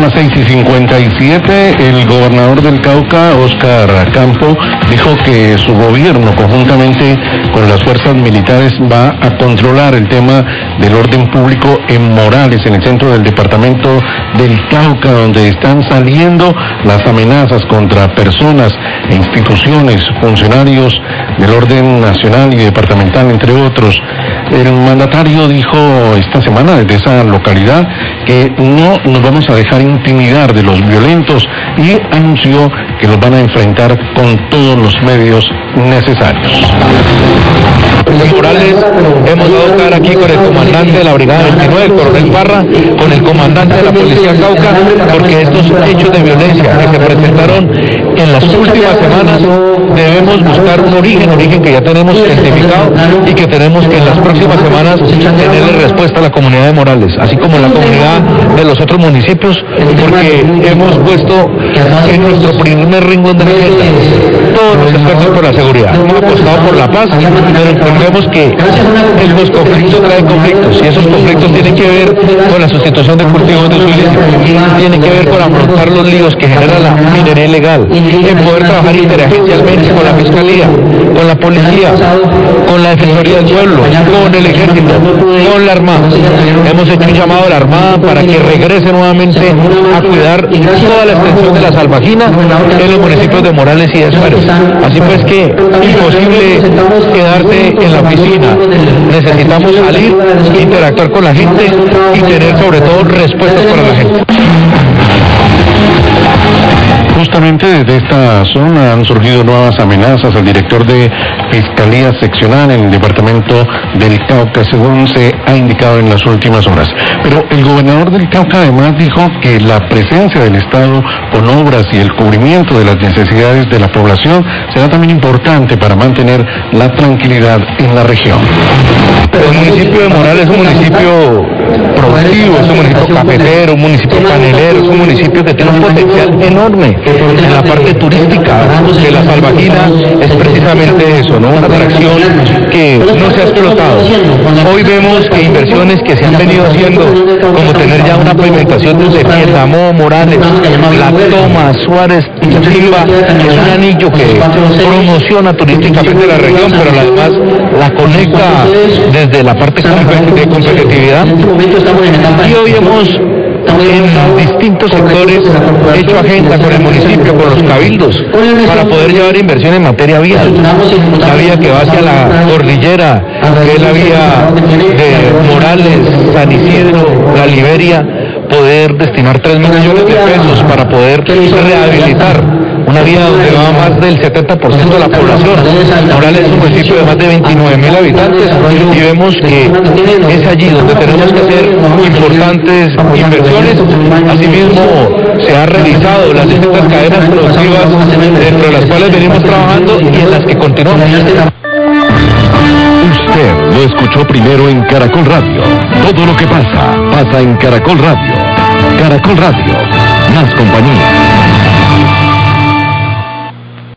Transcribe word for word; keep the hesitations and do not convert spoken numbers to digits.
las seis y cincuenta y siete, el gobernador del Cauca, Óscar Campo, dijo que su gobierno, conjuntamente con las fuerzas militares, va a controlar el tema del orden público en Morales, en el centro del departamento del Cauca, donde están saliendo las amenazas contra personas e instituciones, funcionarios del orden nacional y departamental, entre otros. El mandatario dijo esta semana desde esa localidad que no nos vamos a dejar intimidar de los violentos y anunció que los van a enfrentar con todos los medios necesarios. En Morales hemos dado cara aquí con el comandante de la Brigada veintinueve, el coronel Parra, con el comandante de la Policía Cauca, porque estos hechos de violencia que se presentaron en las últimas semanas debemos buscar un origen, origen que ya tenemos identificado y que tenemos que en las próximas semanas tenerle respuesta a la comunidad de Morales, así como en la comunidad de los otros municipios, porque hemos puesto en nuestro primer rincón de defensa todos los esfuerzos por la seguridad. Hemos apostado por la paz, pero entendemos que el posconflicto trae conflictos y esos conflictos tienen que ver con la sustitución de cultivos de su ilícito, tienen que ver con afrontar los líos que genera la minería ilegal, en poder trabajar interagencialmente con la Fiscalía, con la Policía, con la Defensoría del Pueblo, con el Ejército, con la Armada. Hemos hecho un llamado a la Armada para que regrese nuevamente a cuidar toda la extensión de la salvajina en los municipios de Morales y de Suárez. Así pues que imposible quedarse en la oficina, necesitamos salir, interactuar con la gente y tener sobre todo respuestas para la gente. Justamente desde esta zona han surgido nuevas amenazas al director de Fiscalía Seccional en el departamento del Cauca, según se ha indicado en las últimas horas. Pero el gobernador del Cauca además dijo que la presencia del Estado con obras y el cubrimiento de las necesidades de la población será también importante para mantener la tranquilidad en la región. El municipio de Morales es un municipio productivo, es un municipio cafetero, un municipio panelero, es un municipio que tiene un potencial enorme en la parte turística, que la salvajina es precisamente eso, ¿no? Una atracción que no se ha explotado. Hoy vemos que inversiones que se han venido haciendo, como tener ya una pavimentación desde Piendamó, Morales, La Toma, Suárez, Chimba, es un anillo que promociona turísticamente la región, pero además la conecta desde la parte de competitividad. Y hoy hemos en distintos sectores hecho agenda con el municipio, con los cabildos, para poder llevar inversión en materia vial. La vía que va hacia la cordillera, que es la vía de Morales, San Isidro, La Liberia, poder destinar tres mil millones de pesos para poder rehabilitar una vía donde va más del setenta por ciento de la población. Morales es un municipio de más de veintinueve mil habitantes y vemos que es allí donde tenemos que hacer importantes inversiones. Asimismo, se han revisado las distintas cadenas productivas dentro de las cuales venimos trabajando y en las que continuamos. Usted lo escuchó primero en Caracol Radio. Todo lo que pasa, pasa en Caracol Radio. Caracol Radio, más compañía.